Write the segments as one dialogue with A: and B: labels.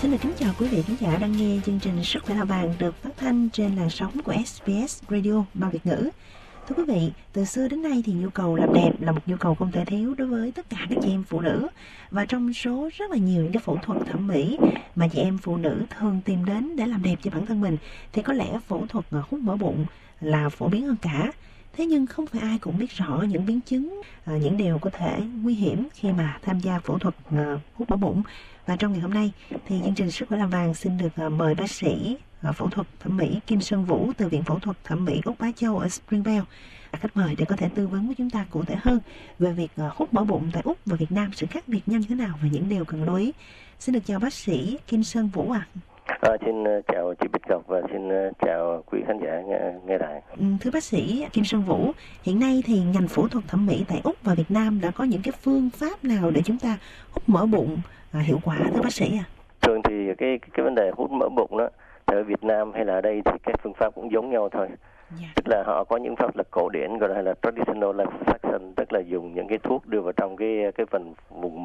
A: Xin được kính chào quý vị khán giả đang nghe chương trình Sức khỏe là vàng được phát thanh trên làn sóng của SBS Radio bằng Việt ngữ. Thưa quý vị, từ xưa đến nay thì nhu cầu làm đẹp là một nhu cầu không thể thiếu đối với tất cả các chị em phụ nữ. Và trong số rất là nhiều những cái phẫu thuật thẩm mỹ mà chị em phụ nữ thường tìm đến để làm đẹp cho bản thân mình, thì có lẽ phẫu thuật hút mỡ bụng là phổ biến hơn cả. Thế nhưng không phải ai cũng biết rõ những biến chứng, những điều có thể nguy hiểm khi mà tham gia phẫu thuật hút mỡ bụng. Và trong ngày hôm nay thì chương trình Sức khỏe là vàng xin được mời bác sĩ phẫu thuật thẩm mỹ Kim Sơn Vũ từ Viện Phẫu thuật Thẩm mỹ Úc Bá Châu ở Springvale khách mời để có thể tư vấn với chúng ta cụ thể hơn về việc hút mỡ bụng tại Úc và Việt Nam, sự khác biệt nhau như thế nào và những điều cần lưu ý. Xin được chào bác sĩ Kim Sơn Vũ ạ.
B: Xin chào chị Bích Ngọc và xin chào quý khán giả nghe đài.
A: Thưa bác sĩ Kim Sơn Vũ, hiện nay thì ngành phẫu thuật thẩm mỹ tại Úc và Việt Nam đã có những cái phương pháp nào để chúng ta hút mỡ bụng hiệu quả thưa bác sĩ ạ?
B: Thường thì cái vấn đề hút mỡ bụng đó, ở Việt Nam hay là ở đây thì các phương pháp cũng giống nhau thôi. Tức là họ có những pháp là cổ điển gọi là traditional liposuction, tức là dùng những cái thuốc đưa vào trong cái phần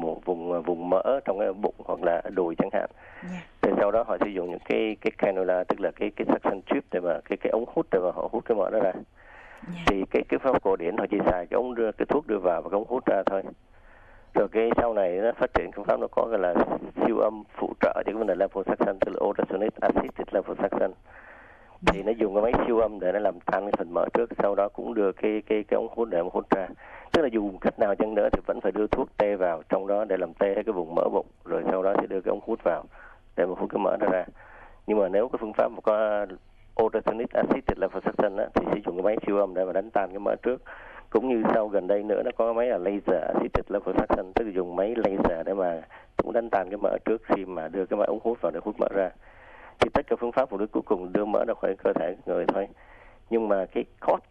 B: vùng mỡ trong cái bụng hoặc là đùi chẳng hạn. Rồi sau đó họ sử dụng những cái cannula, tức là cái suction tube để mà cái ống hút để mà họ hút cái mỡ đó ra. Thì cái pháp cổ điển họ chỉ xài cái thuốc đưa vào và cái ống hút ra thôi. Rồi cái sau này nó phát triển phương pháp nó có gọi là siêu âm phụ trợ cho cái vấn đề liposuction, tức là ultrasonic assisted liposuction. Thì nó dùng cái máy siêu âm để nó làm tan cái phần mỡ trước, sau đó cũng đưa cái ống hút để mà hút ra. Tức là dùng cách nào chăng nữa thì vẫn phải đưa thuốc tê vào trong đó để làm tê cái vùng mỡ bụng, rồi sau đó sẽ đưa cái ống hút vào để mà hút cái mỡ đó ra. Nhưng mà nếu cái phương pháp mà có ultrasonic assisted liposuction á, thì sử dụng cái máy siêu âm để mà đánh tan cái mỡ trước. Cũng như sau gần đây nữa nó có cái máy là laser assisted liposuction, tức là dùng máy laser để mà cũng đánh tan cái mỡ trước khi mà đưa cái máy ống hút vào để hút mỡ ra. Thì tất cả phương pháp phụ nữ cuối cùng đưa mỡ ra khỏi cơ thể người thôi. Nhưng mà cái cost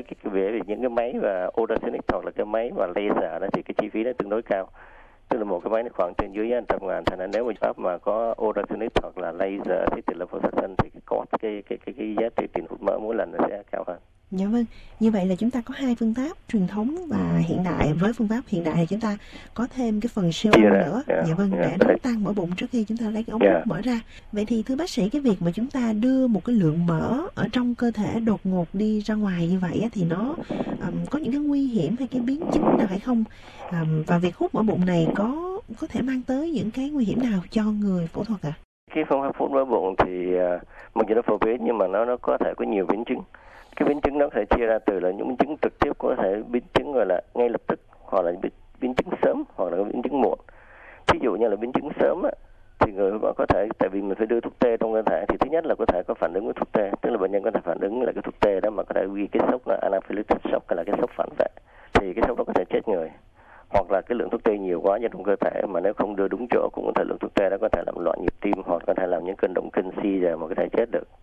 B: về những cái máy và ultrasonic hoặc là cái máy và laser đó thì cái chi phí nó tương đối cao. Tức là một cái máy nó khoảng trên dưới 100.000, thành ra nếu mà pháp mà có ultrasonic hoặc là laser assisted liposuction thì cái cost cái giá trị tiền hút mỡ mỗi lần nó sẽ cao hơn.
A: Dạ vâng, như vậy là chúng ta có hai phương pháp truyền thống và hiện đại. Với phương pháp hiện đại thì chúng ta có thêm cái phần siêu âm nữa. Dạ vâng, để đánh tan mỡ bụng trước khi chúng ta lấy cái ống hút mỡ ra. Vậy thì thưa bác sĩ, cái việc mà chúng ta đưa một cái lượng mỡ ở trong cơ thể đột ngột đi ra ngoài như vậy thì nó có những cái nguy hiểm hay cái biến chứng nào hay không? Và việc hút mỡ bụng này có thể mang tới những cái nguy hiểm nào cho người phẫu thuật ạ?
B: Cái phương pháp hút mỡ bụng thì mặc dù nó phổ biến nhưng mà nó có thể có nhiều biến chứng. Cái biến chứng nó có thể chia ra từ là những biến chứng trực tiếp, có thể biến chứng gọi là ngay lập tức, hoặc là biến chứng sớm, hoặc là biến chứng muộn. Ví dụ như là biến chứng sớm á, thì người có thể, tại vì mình phải đưa thuốc tê trong cơ thể, thì thứ nhất là có thể có phản ứng với thuốc tê, tức là bệnh nhân có thể phản ứng là cái thuốc tê đó mà có thể gây cái sốc là anaphylactic shock, hay là cái sốc phản vệ, thì cái sốc đó có thể chết người. Hoặc là cái lượng thuốc tê nhiều quá trong cơ thể mà nếu không đưa đúng chỗ cũng có thể lượng thuốc tê đó có thể làm loạn nhịp tim, hoặc có thể làm những cơn động kinh suy rồi mà có thể chết được.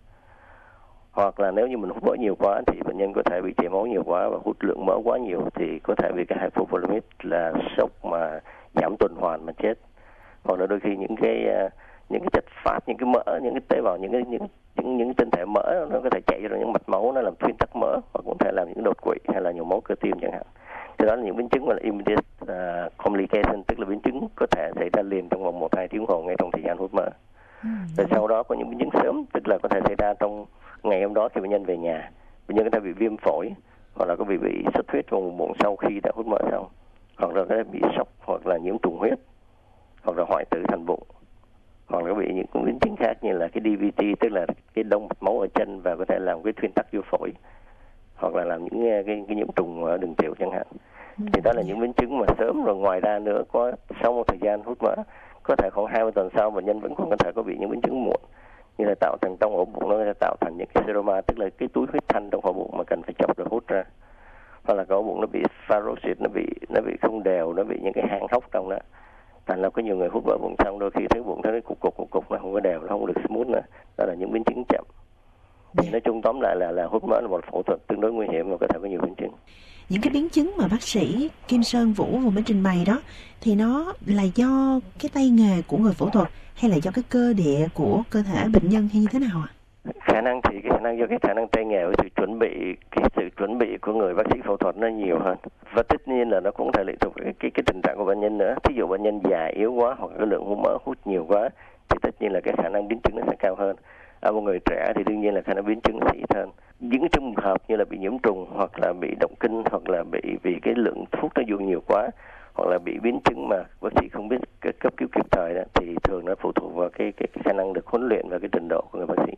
B: Hoặc là nếu như mình hút mỡ nhiều quá thì bệnh nhân có thể bị chảy máu nhiều quá và hút lượng mỡ quá nhiều thì có thể bị cái hypovolemic là sốc mà giảm tuần hoàn mà chết. Hoặc là đôi khi những cái chất phát, những cái mỡ, những cái tế bào, những tinh thể mỡ nó có thể chạy ra những mạch máu, nó làm thuyên tắc mỡ, hoặc cũng thể làm những đột quỵ hay là nhồi máu cơ tim chẳng hạn. Thì đó là những biến chứng gọi là immediate complication, tức là biến chứng có thể xảy ra liền trong vòng 1-2 tiếng đồng hồ ngay trong thời gian hút mỡ. Rồi sau đó có những biến chứng sớm, tức là có thể xảy ra trong ngày hôm đó khi bệnh nhân về nhà. Bệnh nhân có thể bị viêm phổi, hoặc là có bị xuất huyết vùng bụng sau khi đã hút mỡ xong, hoặc là có thể bị sốc, hoặc là nhiễm trùng huyết, hoặc là hoại tử thành bụng, hoặc là bị những biến chứng khác như là cái DVT, tức là cái đông mạch máu ở chân và có thể làm cái thuyên tắc vô phổi, hoặc là làm những cái nhiễm trùng ở đường tiểu chẳng hạn. Thì đó là những biến chứng mà sớm. Rồi ngoài ra nữa, có sau một thời gian hút mỡ, có thể khoảng 20 tuần sau bệnh nhân vẫn còn có thể có bị những biến chứng muộn, như là tạo thành trong ổ bụng nó sẽ tạo thành những cái seroma, tức là cái túi huyết thanh trong ổ bụng mà cần phải chọc được hút ra, hoặc là cái ổ bụng nó bị fibrosis, nó bị không đều, nó bị những cái hang hốc trong đó. Thành ra có nhiều người hút mỡ bụng xong đôi khi thấy bụng thấy cục nó không có đều, nó không được smooth nữa. Đó là những biến chứng chậm. Thì nói chung tóm lại là hút mỡ là một phẫu thuật tương đối nguy hiểm và có thể có nhiều biến chứng.
A: Những cái biến chứng mà bác sĩ Kim Sơn Vũ vừa mới trình bày đó thì nó là do cái tay nghề của người phẫu thuật hay là do cái cơ địa của cơ thể bệnh nhân hay như thế nào ạ?
B: Khả năng do cái khả năng tay nghề và sự chuẩn bị của người bác sĩ phẫu thuật nó nhiều hơn. Và tất nhiên là nó cũng thể lệ thuộc cái tình trạng của bệnh nhân nữa. Thí dụ bệnh nhân già yếu quá hoặc cái lượng mỡ hút nhiều quá thì tất nhiên là cái khả năng biến chứng nó sẽ cao hơn. Ở một người trẻ thì đương nhiên là khả năng biến chứng sẽ ít hơn. Những trường hợp như là bị nhiễm trùng hoặc là bị động kinh hoặc là vì cái lượng thuốc nó dùng nhiều quá hoặc là bị biến chứng mà bác sĩ không biết cấp cứu kịp thời đó, thì thường nó phụ thuộc vào cái khả năng được huấn luyện và cái trình độ của người bác sĩ.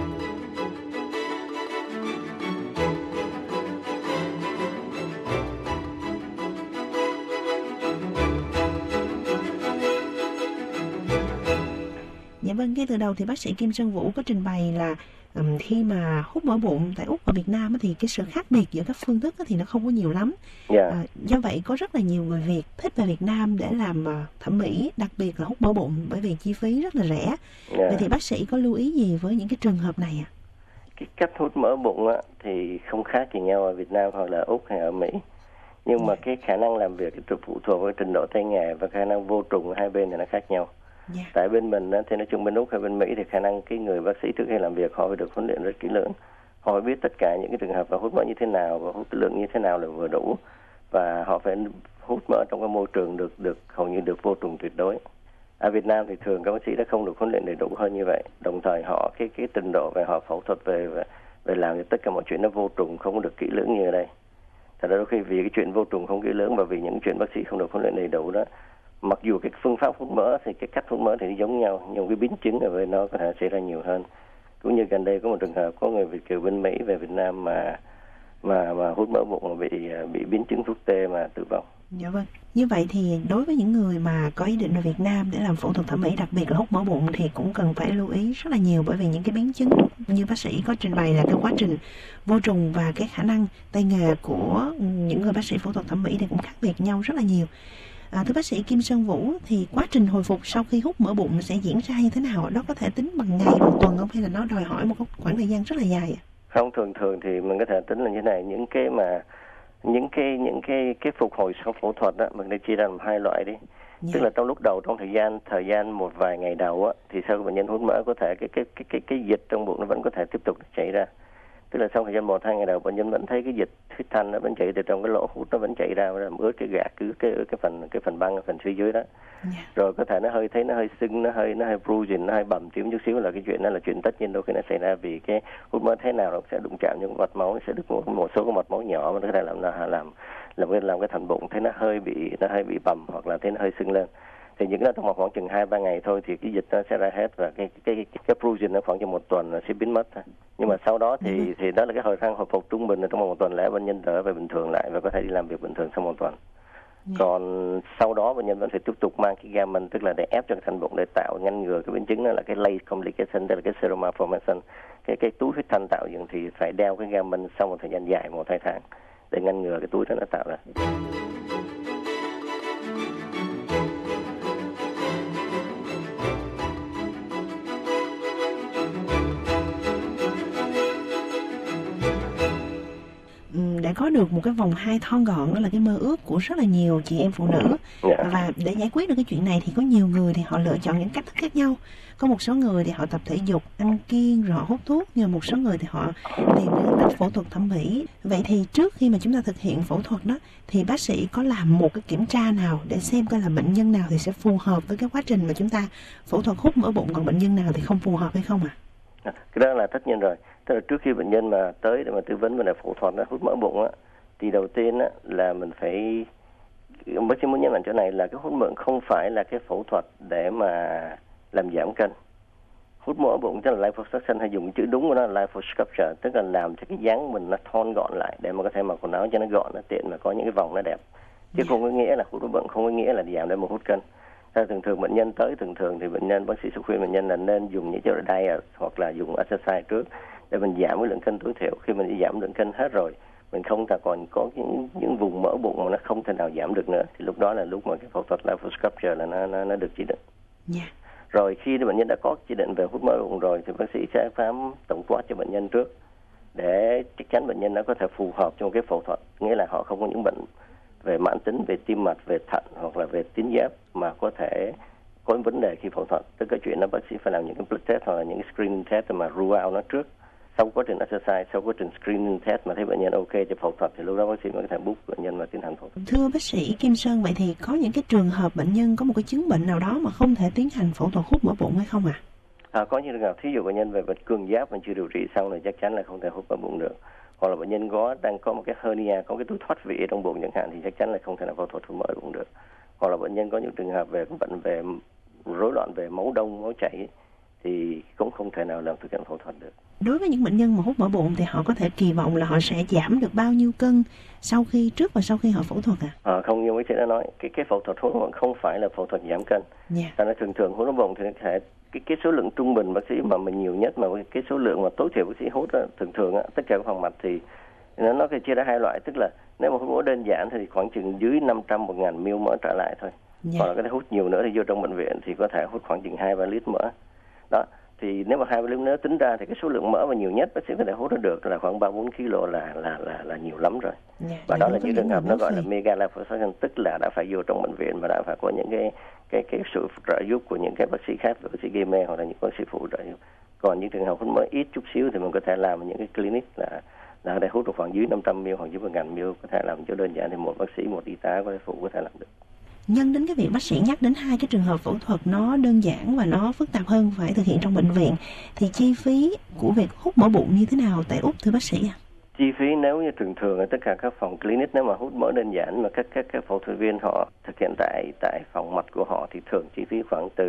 A: Dạ vâng, ngay từ đầu thì bác sĩ Kim Sơn Vũ có trình bày là khi mà hút mỡ bụng tại Úc và Việt Nam thì cái sự khác biệt giữa các phương thức thì nó không có nhiều lắm. Do vậy có rất là nhiều người Việt thích về Việt Nam để làm thẩm mỹ, đặc biệt là hút mỡ bụng bởi vì chi phí rất là rẻ. Vậy thì bác sĩ có lưu ý gì với những cái trường hợp này ạ?
B: Cái cách hút mỡ bụng thì không khác gì nhau ở Việt Nam hoặc là Úc hay ở Mỹ. Nhưng mà cái khả năng làm việc thì phụ thuộc vào trình độ tay nghề và khả năng vô trùng hai bên thì nó khác nhau. Tại bên mình thì nói chung bên Úc hay bên Mỹ thì khả năng cái người bác sĩ trước khi làm việc họ phải được huấn luyện rất kỹ lưỡng. Họ phải biết tất cả những cái trường hợp là hút mỡ như thế nào và hút lượng như thế nào là vừa đủ, và họ phải hút mỡ trong cái môi trường được hầu như được vô trùng tuyệt đối. Ở Việt Nam thì thường các bác sĩ đã không được huấn luyện đầy đủ hơn như vậy. Đồng thời họ cái trình độ về họ phẫu thuật về làm tất cả mọi chuyện nó vô trùng không được kỹ lưỡng như ở đây. Thật ra đôi khi vì cái chuyện vô trùng không kỹ lưỡng và vì những chuyện bác sĩ không được huấn luyện đầy đủ đó, mặc dù cái phương pháp hút mỡ thì cái cách hút mỡ thì giống nhau, nhưng cái biến chứng ở bên nó có thể xảy ra nhiều hơn. Cũng như gần đây có một trường hợp có người Việt kiều bên Mỹ về Việt Nam mà hút mỡ bụng bị biến chứng thuốc tê mà tử vong.
A: Dạ vâng. Như vậy thì đối với những người mà có ý định về Việt Nam để làm phẫu thuật thẩm mỹ, đặc biệt là hút mỡ bụng, thì cũng cần phải lưu ý rất là nhiều, bởi vì những cái biến chứng như bác sĩ có trình bày là cái quá trình vô trùng và cái khả năng tay nghề của những người bác sĩ phẫu thuật thẩm mỹ thì cũng khác biệt nhau rất là nhiều. Thưa bác sĩ Kim Sơn Vũ, thì quá trình hồi phục sau khi hút mỡ bụng sẽ diễn ra như thế nào? Đó có thể tính bằng ngày, bằng tuần không, hay là nó đòi hỏi một khoảng thời gian rất là dài?
B: Không, thường thì mình có thể tính là như thế này. Những cái phục hồi sau phẫu thuật đó mình đã chia ra làm hai loại đi. Tức là trong lúc đầu, trong thời gian một vài ngày đầu thì sau khi bệnh nhân hút mỡ có thể cái dịch trong bụng nó vẫn có thể tiếp tục chảy ra. Tức là sau thời gian 1-2 ngày đầu bệnh nhân vẫn thấy cái dịch huyết thanh nó vẫn chảy từ trong cái lỗ hút, nó vẫn chảy ra và làm ướt cái gạt cứ cái phần băng ở phần phía dưới đó. Rồi có thể nó hơi sưng, nó hơi bruising, nó hơi bầm tím chút xíu, là cái chuyện đó là chuyện tất nhiên đôi khi nó xảy ra vì cái hút mỡ thế nào nó sẽ đụng chạm những mạch máu, nó sẽ đứt một số cái mạch máu nhỏ mà nó có thể làm cái thành bụng thấy nó hơi bị bầm hoặc là thấy nó hơi sưng lên. Thì những cái đó trong khoảng chừng 2-3 ngày thôi thì cái dịch nó sẽ ra hết và cái bruising nó khoảng chừng 1 tuần nó sẽ biến mất thôi. Nhưng mà sau đó thì đó là cái thời gian hồi phục trung bình trong vòng 1 tuần lễ bệnh nhân trở về bình thường lại và có thể đi làm việc bình thường sau 1 tuần. Còn sau đó bệnh nhân vẫn phải tiếp tục mang cái gammon, tức là để ép cho cái thành bụng để tạo ngăn ngừa cái biến chứng, đó là cái late complication, tức là cái seroma formation, cái túi huyết thanh tạo dựng, thì phải đeo cái gammon sau một thời gian dài 1-2 tháng để ngăn ngừa cái túi đó nó tạo ra.
A: Để có được một cái vòng hai thon gọn, đó là cái mơ ước của rất là nhiều chị em phụ nữ. Và để giải quyết được cái chuyện này thì có nhiều người thì họ lựa chọn những cách thức khác nhau. Có một số người thì họ tập thể dục, ăn kiêng rồi họ hút thuốc, nhưng mà một số người thì họ tìm đến cách phẫu thuật thẩm mỹ. Vậy thì trước khi mà chúng ta thực hiện phẫu thuật đó thì bác sĩ có làm một cái kiểm tra nào để xem coi là bệnh nhân nào thì sẽ phù hợp với cái quá trình mà chúng ta phẫu thuật hút mỡ bụng, còn bệnh nhân nào thì không phù hợp hay không ạ?
B: Cái đó là tất nhiên rồi. Tức là trước khi bệnh nhân mà tới để mà tư vấn về phẫu thuật hút mỡ bụng thì đầu tiên là mình phải, bác sĩ muốn nhấn mạnh chỗ này là cái hút mỡ không phải là cái phẫu thuật để mà làm giảm cân. Hút mỡ bụng tức là liposuction, hay dùng chữ đúng của nó là liposculpture, tức là làm cho cái dáng mình nó thon gọn lại để mà có thể mặc quần áo cho nó gọn, nó tiện mà có những cái vòng nó đẹp. Chứ không có nghĩa là hút mỡ bụng không có nghĩa là giảm để mà hút cân. Thường bệnh nhân tới thì bệnh nhân, bác sĩ sẽ khuyên bệnh nhân là nên dùng những chế độ diet hoặc là dùng exercise trước để mình giảm cái lượng cân tối thiểu. Khi mình giảm lượng cân hết rồi, mình không còn có những vùng mỡ bụng mà nó không thể nào giảm được nữa, thì lúc đó là lúc mà cái phẫu thuật liposculpture là nó được chỉ định. Rồi khi bệnh nhân đã có chỉ định về hút mỡ bụng rồi thì bác sĩ sẽ khám tổng quát cho bệnh nhân trước để chắc chắn bệnh nhân nó có thể phù hợp trong cái phẫu thuật, nghĩa là họ không có những bệnh về mãn tính, về tim mạch, về thận hoặc là về tuyến giáp mà có thể có vấn đề khi phẫu thuật. Tức cái chuyện đó bác sĩ phải làm những cái blood test hoặc là những cái screening test mà rule out nó trước. sau quá trình exercise, sau quá trình screening test mà thấy bệnh nhân ok cho phẫu thuật thì lúc đó bác sĩ mới có thể book bệnh nhân mà tiến hành phẫu thuật.
A: Thưa bác sĩ Kim Sơn, vậy thì có những cái trường hợp bệnh nhân có một cái chứng bệnh nào đó mà không thể tiến hành phẫu thuật hút mỡ bụng hay không ạ?
B: Có những trường hợp thí dụ bệnh nhân về bệnh cường giáp mà chưa điều trị xong thì chắc chắn là không thể hút mỡ bụng được. Hoặc là bệnh nhân đang có một cái hernia, có cái túi thoát vị trong bụng chẳng hạn thì chắc chắn là không thể nào phẫu thuật hút mỡ bụng được. Hoặc là bệnh nhân có những trường hợp về bệnh về rối loạn về máu đông, máu chảy thì cũng không thể nào làm thực hiện phẫu thuật được.
A: Đối với những bệnh nhân mà hút mỡ bụng thì họ có thể kỳ vọng là họ sẽ giảm được bao nhiêu cân trước và sau khi họ phẫu thuật ạ?
B: Không, như bác sĩ đã nói, cái phẫu thuật hút mỡ bụng không phải là phẫu thuật giảm cân. Ta nói thường hút mỡ bụng thì thể cái số lượng trung bình bác sĩ mà mình nhiều nhất mà cái số lượng mà tối thiểu bác sĩ hút thường tất cả các phòng mạch thì nó chia ra hai loại, tức là nếu mà hút mỡ đơn giản thì khoảng chừng dưới 500-1.000 ml mỡ trở lại thôi. Hoặc là cái hút nhiều nữa thì vô trong bệnh viện thì có thể hút khoảng chừng 2-3 lít mỡ. Đó, thì nếu mà 2-3 lít nếu tính ra thì cái số lượng mỡ mà nhiều nhất bác sĩ có thể hút được là khoảng 3-4 kg là nhiều lắm rồi. Và đó là những trường hợp nó gọi là mega liposuction, tức là đã phải vô trong bệnh viện mà đã phải có những cái sự trợ giúp của những cái bác sĩ khác, bác sĩ gây mê hoặc là những bác sĩ phụ trợ giúp. Còn những trường hợp hút mỡ ít chút xíu thì mình có thể làm ở những cái clinic là có thể hút được khoảng dưới 500 ml hoặc dưới 1.000 ml, có thể làm chỗ đơn giản thì một bác sĩ, một y tá có thể phụ có thể làm được.
A: Nhân đến cái việc bác sĩ nhắc đến hai cái trường hợp phẫu thuật nó đơn giản và nó phức tạp hơn phải thực hiện trong bệnh viện thì chi phí của việc hút mỡ bụng như thế nào tại Úc thưa bác sĩ ạ?
B: Chi phí nếu như thường ở tất cả các phòng clinic nếu mà hút mỡ đơn giản mà các phẫu thuật viên họ thực hiện tại phòng mạch của họ thì thường chi phí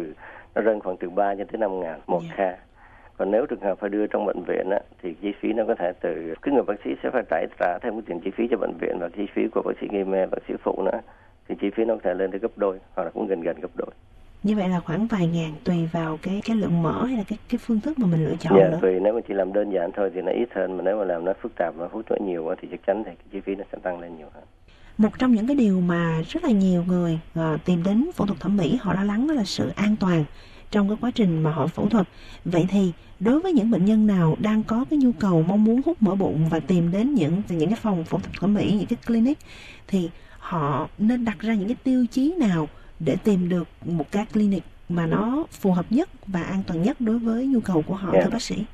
B: nó rơi khoảng từ 3 cho tới 5.000 một ca. Còn nếu trường hợp phải đưa trong bệnh viện thì chi phí nó có thể từ cái người bác sĩ sẽ phải trả thêm cái tiền chi phí cho bệnh viện và chi phí của bác sĩ gây mê, bác sĩ phụ nữa thì chi phí nó có thể lên tới gấp đôi hoặc là cũng gần gấp đôi.
A: Như vậy là khoảng vài ngàn tùy vào cái lượng mỡ hay là cái phương thức mà mình lựa chọn nữa.
B: Tùy, nếu mà chỉ làm đơn giản thôi thì nó ít hơn, mà nếu mà làm nó phức tạp và hút mỡ nhiều thì chắc chắn thì cái chi phí nó sẽ tăng lên nhiều hơn.
A: Một trong những cái điều mà rất là nhiều người tìm đến phẫu thuật thẩm mỹ họ lo lắng đó là sự an toàn trong cái quá trình mà họ phẫu thuật. Vậy thì đối với những bệnh nhân nào đang có cái nhu cầu mong muốn hút mỡ bụng và tìm đến những cái phòng phẫu thuật thẩm mỹ, những cái clinic thì họ nên đặt ra những cái tiêu chí nào để tìm được một cái clinic mà nó phù hợp nhất và an toàn nhất đối với nhu cầu của họ thưa bác sĩ?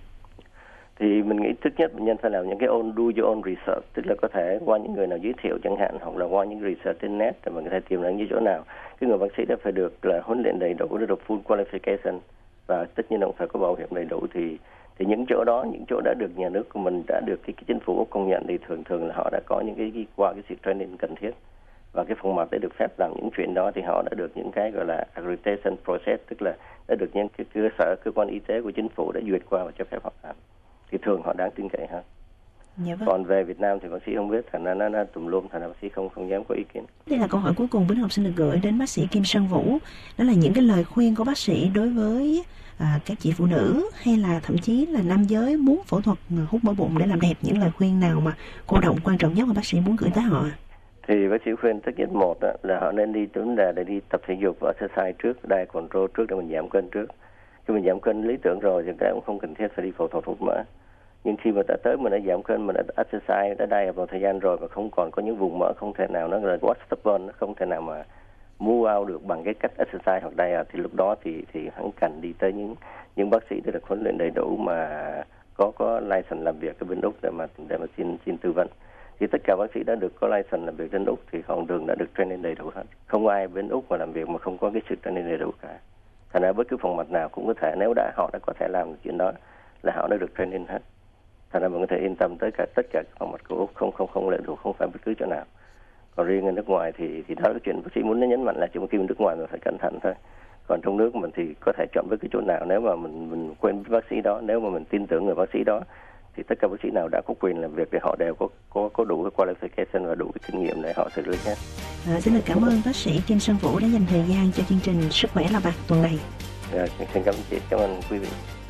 B: Thì mình nghĩ trước nhất bệnh nhân phải làm những cái do your own research, tức là có thể qua những người nào giới thiệu chẳng hạn, hoặc là qua những research trên net để mình có thể tìm ra những chỗ nào. Cái người bác sĩ đã phải được là huấn luyện đầy đủ, được full qualification và tất nhiên cũng phải có bảo hiểm đầy đủ thì những chỗ đã được nhà nước của mình đã được cái chính phủ công nhận thì thường là họ đã có những cái qua cái sự training cần thiết và cái phòng mạch để được phép làm những chuyện đó thì họ đã được những cái gọi là accreditation process, tức là đã được những cái cơ quan y tế của chính phủ đã duyệt qua và cho phép họ làm thì thường họ đáng tin cậy hơn. Còn về Việt Nam thì bác sĩ không biết, thành ra nó tùm lum, thành ra bác sĩ không dám có ý kiến.
A: Đây là câu hỏi cuối cùng Bính Học xin được gửi đến bác sĩ Kim Sơn Vũ, đó là những cái lời khuyên của bác sĩ đối với các chị phụ nữ hay là thậm chí là nam giới muốn phẫu thuật hút mỡ bụng để làm đẹp, những lời khuyên nào mà cô động quan trọng nhất mà bác sĩ muốn gửi tới họ?
B: Thì bác sĩ khuyên tất nhiên một là họ nên đi để đi tập thể dục và exercise trước, diet control trước để mình giảm cân trước. Khi mình giảm cân lý tưởng rồi thì cái cũng không cần thiết phải đi phẫu thuật hút mỡ. Nhưng khi mà mình đã giảm cân, mình đã exercise, đã diet một thời gian rồi mà không còn có những vùng mỡ không thể nào nó là what's stubborn, nó không thể nào mà move out được bằng cái cách exercise hoặc diet thì lúc đó thì hắn cần đi tới những bác sĩ đã được huấn luyện đầy đủ mà có license làm việc ở bên Úc để mà xin tư vấn. Thì tất cả bác sĩ đã được có license làm việc bên Úc thì họ đường đã được training đầy đủ hết. Không ai bên Úc mà làm việc mà không có cái sự training đầy đủ cả. Thành ra bất cứ phòng mạch nào cũng có thể, nếu họ đã có thể làm được chuyện đó là họ đã được training hết. Thành ra mình có thể yên tâm tới tất cả các phòng mạch của Úc, không lệ thuộc, không phải bất cứ chỗ nào. Còn riêng ở nước ngoài thì đó là chuyện bác sĩ muốn nhấn mạnh là chỉ khi nước ngoài mình phải cẩn thận thôi. Còn trong nước mình thì có thể chọn bất cứ chỗ nào, nếu mà mình quen với bác sĩ đó, nếu mà mình tin tưởng người bác sĩ đó thì tất cả bác sĩ nào đã có quyền làm việc thì họ đều có đủ cái qualification và đủ cái kinh nghiệm để họ xử lý hết.
A: Xin được cảm ơn bác sĩ Kim Sơn Vũ đã dành thời gian cho chương trình Sức khỏe là bạc tuần này.
B: Xin cảm ơn chị, cảm ơn quý vị.